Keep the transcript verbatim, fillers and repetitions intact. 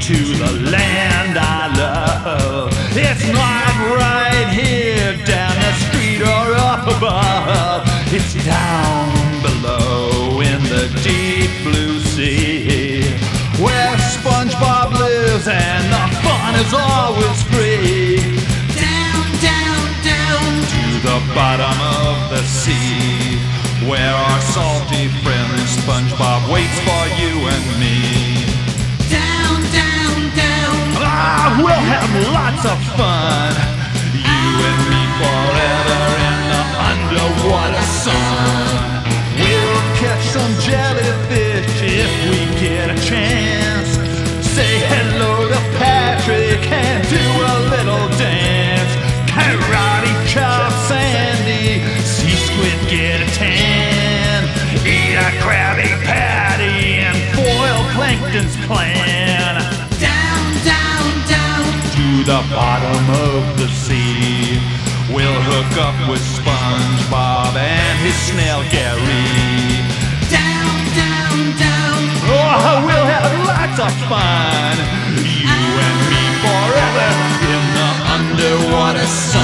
to the land I love. It's not right here down the street or up above. It's down below in the deep blue sea, where SpongeBob lives and the fun is always free. Down, down, down to the bottom of the sea, where our salty friend SpongeBob waits for you and me. Down, down, down, ah, we'll have lots of fun, you and me forever in the underwater sun. We'll catch some jellyfish if we get a chance. Say hello to Patrick and do a little dance. Karate chop Sandy, see squid get a tan. Eat a Krabby Patty and foil Plankton's plan. Down, down, down to the bottom of the sea, we'll hook up with SpongeBob and his snail Gary. Down, down, down, oh, we'll have lots of fun, you and me forever in the underwater sun.